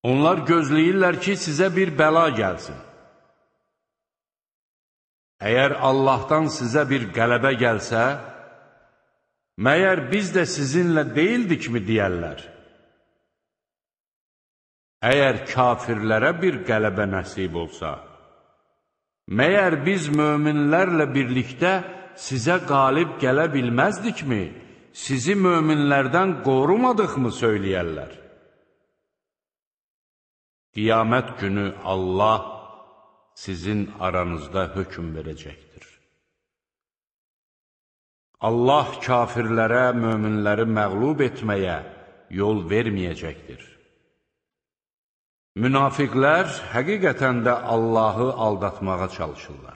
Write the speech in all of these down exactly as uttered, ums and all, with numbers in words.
Onlar gözləyirlər ki, sizə bir bəla gəlsin. Əgər Allahdan sizə bir qələbə gəlsə, məyər biz də sizinlə deyildikmi deyərlər? Əgər kafirlərə bir qələbə nəsib olsa, məyər biz möminlərlə birlikdə sizə qalib gələ bilməzdikmi, sizi möminlərdən qorumadıqmı söyləyərlər? Qiyamət günü Allah sizin aranızda hökm verəcəkdir. Allah kafirlərə, möminləri məğlub etməyə yol verməyəcəkdir. Münafiqlər həqiqətən də Allahı aldatmağa çalışırlar.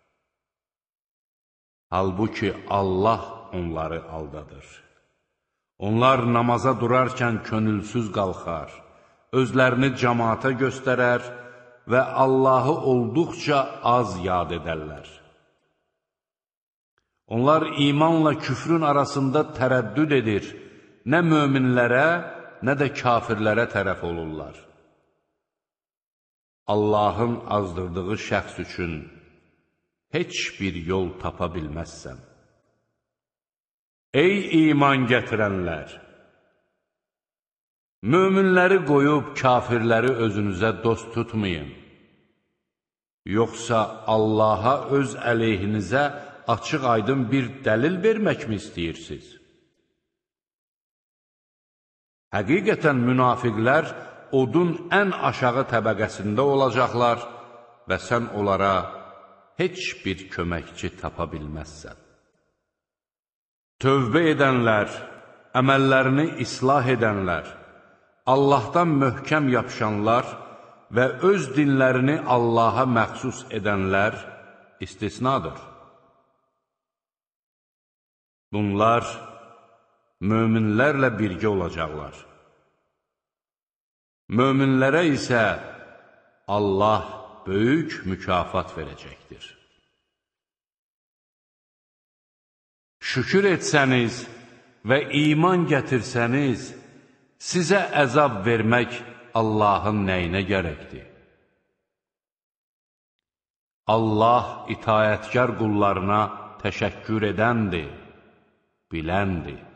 Halbuki Allah onları aldadır. Onlar namaza durarkən könülsüz qalxar, özlərini cəmaata göstərər və Allahı olduqca az yad edərlər. Onlar imanla küfrün arasında tərəddüd edir, nə möminlərə, nə də kafirlərə tərəf olurlar. Allahın azdırdığı şəxs üçün heç bir yol tapa bilməzsən. Ey iman gətirənlər! Möminləri qoyub kafirləri özünüzə dost tutmayın. Yoxsa Allaha öz əleyhinizə açıq aydın bir dəlil verməkmi istəyirsiniz? Həqiqətən münafiqlər odun ən aşağı təbəqəsində olacaqlar və sən onlara heç bir köməkçi tapa bilməzsən. Tövbə edənlər, əməllərini islah edənlər, Allahdan möhkəm yapışanlar və öz dinlərini Allaha məxsus edənlər istisnadır. Bunlar möminlərlə birgə olacaqlar. Möminlərə isə Allah böyük mükafat verəcəkdir. Şükür etsəniz və iman gətirsəniz, sizə əzab vermək Allahın nəyinə gərəkdir? Allah itayətkar qullarına təşəkkür edəndir, biləndir.